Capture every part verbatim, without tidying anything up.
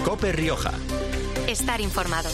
COPE Rioja. Estar informado.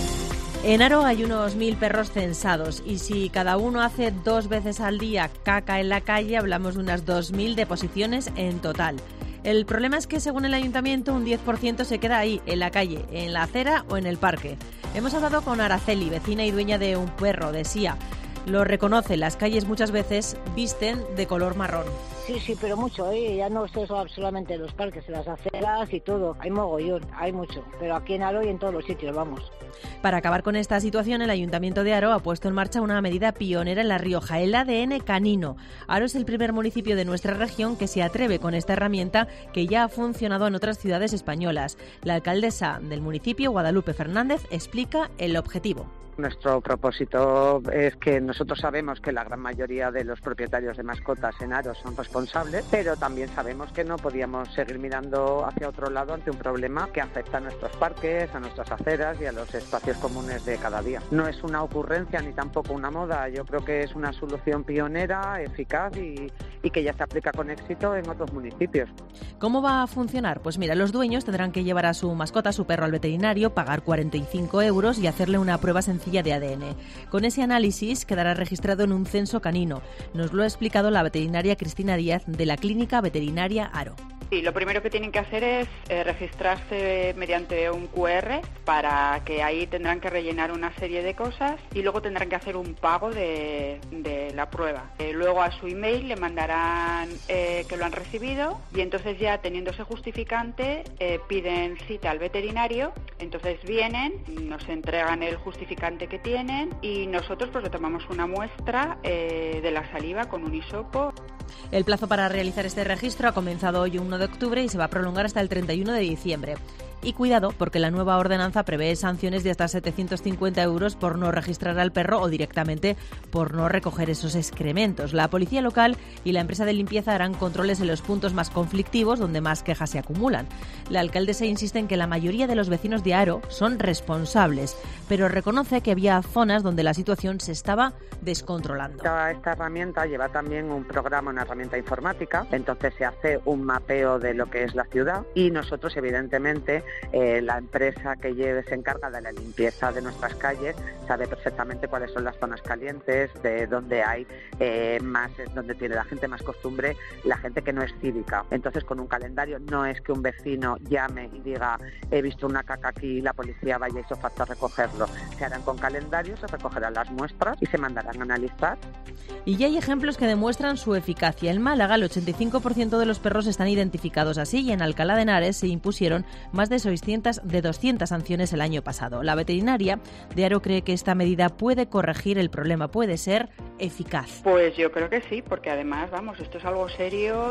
En Haro hay unos mil perros censados y si cada uno hace dos veces al día caca en la calle, hablamos de unas dos mil deposiciones en total. El problema es que, según el ayuntamiento, un diez por ciento se queda ahí, en la calle, en la acera o en el parque. Hemos hablado con Araceli, vecina y dueña de un perro, de Sia. Lo reconoce, las calles muchas veces visten de color marrón. Sí, sí, pero mucho, ¿eh? Ya no es eso solamente en los parques, en las aceras y todo. Hay mogollón, hay mucho. Pero aquí en Haro y en todos los sitios, vamos. Para acabar con esta situación, el Ayuntamiento de Haro ha puesto en marcha una medida pionera en La Rioja, el A D N canino. Haro es el primer municipio de nuestra región que se atreve con esta herramienta que ya ha funcionado en otras ciudades españolas. La alcaldesa del municipio, Guadalupe Fernández, explica el objetivo. Nuestro propósito es que nosotros sabemos que la gran mayoría de los propietarios de mascotas en Haro son responsables, pero también sabemos que no podíamos seguir mirando hacia otro lado ante un problema que afecta a nuestros parques, a nuestras aceras y a los espacios comunes de cada día. No es una ocurrencia ni tampoco una moda, yo creo que es una solución pionera, eficaz y, y que ya se aplica con éxito en otros municipios. ¿Cómo va a funcionar? Pues mira, los dueños tendrán que llevar a su mascota, a su perro, al veterinario, pagar cuarenta y cinco euros y hacerle una prueba sencilla de A D N. Con ese análisis quedará registrado en un censo canino. Nos lo ha explicado la veterinaria Cristina Díaz de la Clínica Veterinaria Haro. Sí, lo primero que tienen que hacer es eh, registrarse mediante un cu erre para que ahí tendrán que rellenar una serie de cosas y luego tendrán que hacer un pago de, de la prueba. Eh, luego a su email le mandarán eh, que lo han recibido y entonces ya teniendo ese justificante eh, piden cita al veterinario, entonces vienen, nos entregan el justificante que tienen y nosotros pues le tomamos una muestra eh, de la saliva con un hisopo. El plazo para realizar este registro ha comenzado hoy uno de octubre y se va a prolongar hasta el treinta y uno de diciembre. Y cuidado, porque la nueva ordenanza prevé sanciones de hasta setecientos cincuenta euros por no registrar al perro o directamente por no recoger esos excrementos. La policía local y la empresa de limpieza harán controles en los puntos más conflictivos donde más quejas se acumulan. La alcaldesa insiste en que la mayoría de los vecinos de Haro son responsables, pero reconoce que había zonas donde la situación se estaba descontrolando. Esta, esta herramienta lleva también un programa, una herramienta informática, entonces se hace un mapeo de lo que es la ciudad y nosotros evidentemente Eh, la empresa que lleve, se encarga de la limpieza de nuestras calles sabe perfectamente cuáles son las zonas calientes, de donde hay eh, más, donde tiene la gente más costumbre, la gente que no es cívica. Entonces con un calendario no es que un vecino llame y diga he visto una caca aquí y la policía vaya y se falta a recogerlo. Se harán con calendarios, se recogerán las muestras y se mandarán a analizar. Y ya hay ejemplos que demuestran su eficacia. En Málaga el ochenta y cinco por ciento de los perros están identificados así y en Alcalá de Henares se impusieron más de seiscientas de doscientas sanciones el año pasado. La veterinaria de Haro cree que esta medida puede corregir el problema, puede ser eficaz. Pues yo creo que sí, porque además, vamos, esto es algo serio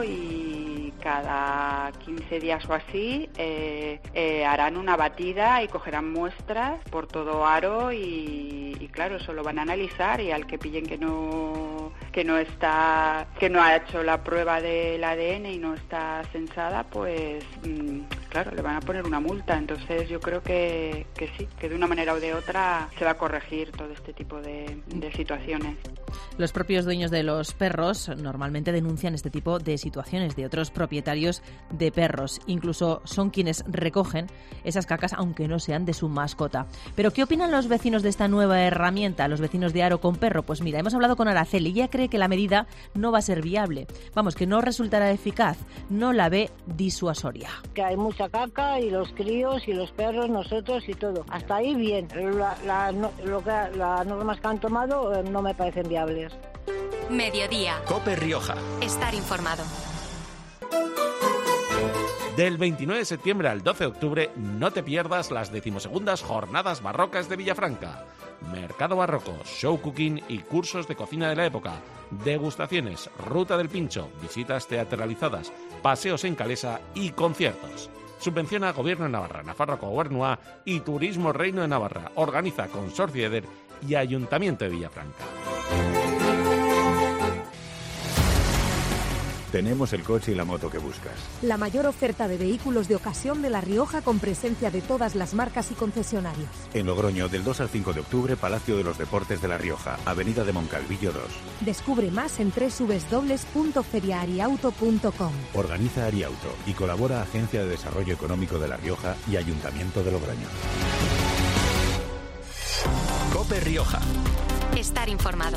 y cada quince días o así eh, eh, harán una batida y cogerán muestras por todo Haro y, y claro, eso lo van a analizar y al que pillen que no que no está que no ha hecho la prueba del A D N y no está censada, pues mmm, claro, le van a poner una multa. Entonces yo creo que, que sí, que de una manera o de otra se va a corregir todo este tipo de, de situaciones. Los propios dueños de los perros normalmente denuncian este tipo de situaciones de otros propietarios de perros. Incluso son quienes recogen esas cacas aunque no sean de su mascota. Pero ¿qué opinan los vecinos de esta nueva herramienta, los vecinos de Haro con perro? Pues mira, hemos hablado con Araceli y ella cree que la medida no va a ser viable. Vamos, que no resultará eficaz, no la ve disuasoria. Que hay mucha caca y los críos y los perros, nosotros y todo. Hasta ahí bien. La, la, no, lo que, las normas que han tomado eh, no me parecen viables. Mediodía. COPE Rioja. Estar informado. Del veintinueve de septiembre al doce de octubre no te pierdas las decimosegundas Jornadas Barrocas de Villafranca. Mercado barroco, show cooking y cursos de cocina de la época, degustaciones, ruta del pincho, visitas teatralizadas, paseos en calesa y conciertos. Subvenciona Gobierno de Navarra, Nafarroa Gobernua y Turismo Reino de Navarra. Organiza Consorcio Eder y Ayuntamiento de Villafranca. Tenemos el coche y la moto que buscas. La mayor oferta de vehículos de ocasión de La Rioja con presencia de todas las marcas y concesionarios. En Logroño, del dos al cinco de octubre, Palacio de los Deportes de La Rioja, Avenida de Moncalvillo dos. Descubre más en doble u doble u doble u punto feria ariauto punto com. Organiza Ariauto y colabora Agencia de Desarrollo Económico de La Rioja y Ayuntamiento de Logroño. COPE Rioja. Estar informado.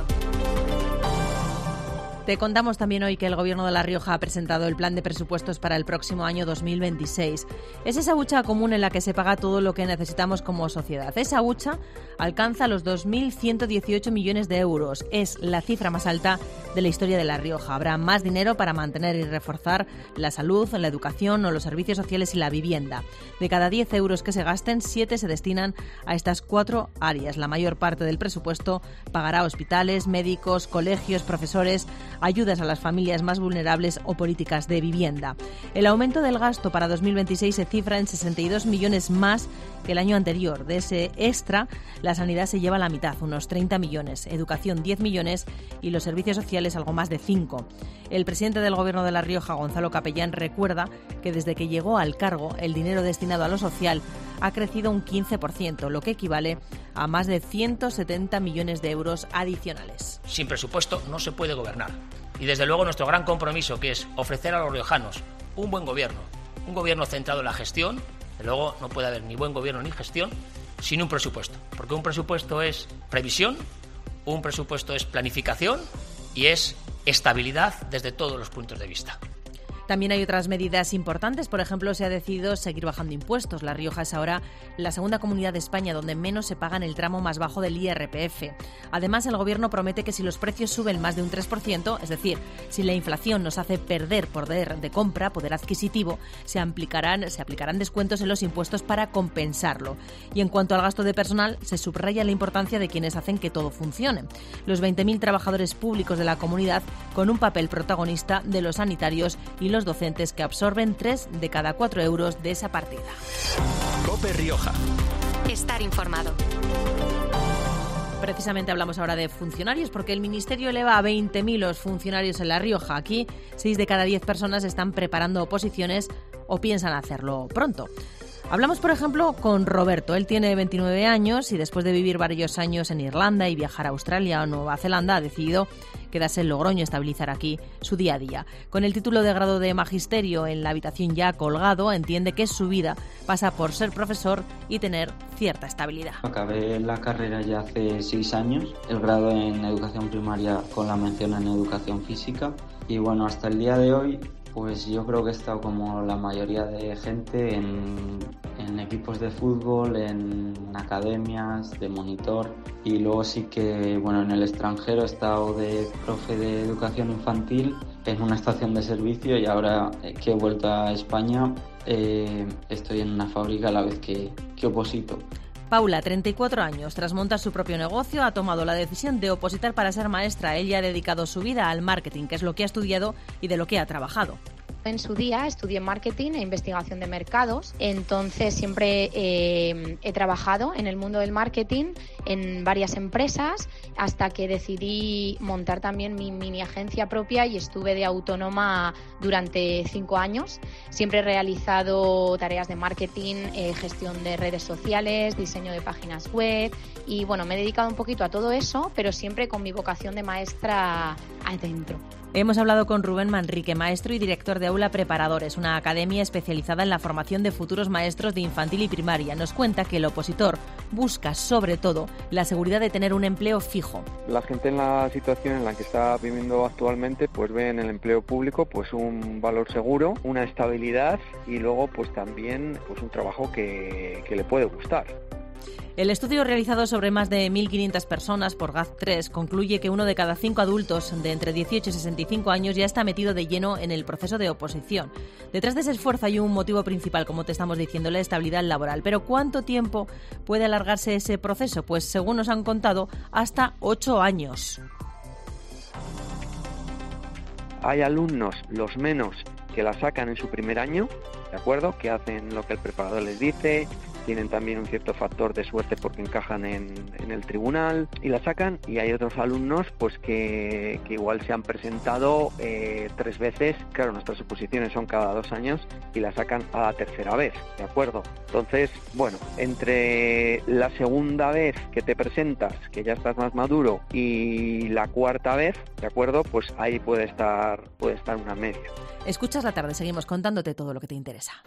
Te contamos también hoy que el Gobierno de La Rioja ha presentado el plan de presupuestos para el próximo año dos mil veintiséis. Es esa hucha común en la que se paga todo lo que necesitamos como sociedad. Esa hucha alcanza los dos mil ciento dieciocho millones de euros. Es la cifra más alta de la historia de La Rioja. Habrá más dinero para mantener y reforzar la salud, la educación o los servicios sociales y la vivienda. De cada diez euros que se gasten, siete se destinan a estas cuatro áreas. La mayor parte del presupuesto pagará hospitales, médicos, colegios, profesores, ayudas a las familias más vulnerables o políticas de vivienda. El aumento del gasto para dos mil veintiséis se cifra en sesenta y dos millones más que el año anterior. De ese extra, la sanidad se lleva la mitad, unos treinta millones, educación diez millones y los servicios sociales algo más de cinco. El presidente del Gobierno de La Rioja, Gonzalo Capellán, recuerda que desde que llegó al cargo el dinero destinado a lo social ha crecido un quince por ciento, lo que equivale a más de ciento setenta millones de euros adicionales. Sin presupuesto no se puede gobernar. Y desde luego nuestro gran compromiso, que es ofrecer a los riojanos un buen gobierno, un gobierno centrado en la gestión. Desde luego no puede haber ni buen gobierno ni gestión sin un presupuesto, porque un presupuesto es previsión, un presupuesto es planificación y es estabilidad desde todos los puntos de vista. También hay otras medidas importantes. Por ejemplo, se ha decidido seguir bajando impuestos. La Rioja es ahora la segunda comunidad de España donde menos se paga en el tramo más bajo del I R P F. Además, el Gobierno promete que si los precios suben más de un tres por ciento, es decir, si la inflación nos hace perder poder de compra, poder adquisitivo, se aplicarán, se aplicarán descuentos en los impuestos para compensarlo. Y en cuanto al gasto de personal, se subraya la importancia de quienes hacen que todo funcione. Los veinte mil trabajadores públicos de la comunidad con un papel protagonista de los sanitarios y los docentes que absorben tres de cada cuatro euros de esa partida. COPE Rioja. Estar informado. Precisamente hablamos ahora de funcionarios porque el Ministerio eleva a veinte mil los funcionarios en La Rioja. Aquí, seis de cada diez personas están preparando oposiciones o piensan hacerlo pronto. Hablamos, por ejemplo, con Roberto. Él tiene veintinueve años y después de vivir varios años en Irlanda y viajar a Australia o Nueva Zelanda ha decidido quedarse en Logroño y estabilizar aquí su día a día. Con el título de grado de Magisterio en la habitación ya colgado, entiende que su vida pasa por ser profesor y tener cierta estabilidad. Acabé la carrera ya hace seis años, el grado en Educación Primaria con la mención en Educación Física y bueno, hasta el día de hoy pues yo creo que he estado como la mayoría de gente en, en equipos de fútbol, en academias, de monitor y luego sí que, bueno, en el extranjero he estado de profe de educación infantil en una estación de servicio y ahora que he vuelto a España eh, estoy en una fábrica a la vez que, que oposito. Paula, treinta y cuatro años, tras montar su propio negocio, ha tomado la decisión de opositar para ser maestra. Ella ha dedicado su vida al marketing, que es lo que ha estudiado y de lo que ha trabajado. En su día estudié marketing e investigación de mercados, entonces siempre eh, he trabajado en el mundo del marketing en varias empresas hasta que decidí montar también mi mini agencia propia y estuve de autónoma durante cinco años. Siempre he realizado tareas de marketing, eh, gestión de redes sociales, diseño de páginas web y bueno, me he dedicado un poquito a todo eso, pero siempre con mi vocación de maestra adentro. Hemos hablado con Rubén Manrique, maestro y director de Aula Preparadores, una academia especializada en la formación de futuros maestros de infantil y primaria. Nos cuenta que el opositor busca, sobre todo, la seguridad de tener un empleo fijo. La gente en la situación en la que está viviendo actualmente, pues ve en el empleo público pues un valor seguro, una estabilidad y luego pues también pues un trabajo que, que le puede gustar. El estudio realizado sobre más de mil quinientas personas por G A Z tres concluye que uno de cada cinco adultos de entre dieciocho y sesenta y cinco años ya está metido de lleno en el proceso de oposición. Detrás de ese esfuerzo hay un motivo principal, como te estamos diciendo, la estabilidad laboral. Pero ¿cuánto tiempo puede alargarse ese proceso? Pues según nos han contado, hasta ocho años. Hay alumnos, los menos, que la sacan en su primer año, ¿de acuerdo? Que hacen lo que el preparador les dice, tienen también un cierto factor de suerte porque encajan en, en el tribunal y la sacan, y hay otros alumnos pues que, que igual se han presentado eh, tres veces, claro, nuestras oposiciones son cada dos años y la sacan a la tercera vez, ¿de acuerdo? Entonces, bueno, entre la segunda vez que te presentas, que ya estás más maduro, y la cuarta vez, ¿de acuerdo? Pues ahí puede estar, puede estar una media. Escuchas la tarde, seguimos contándote todo lo que te interesa.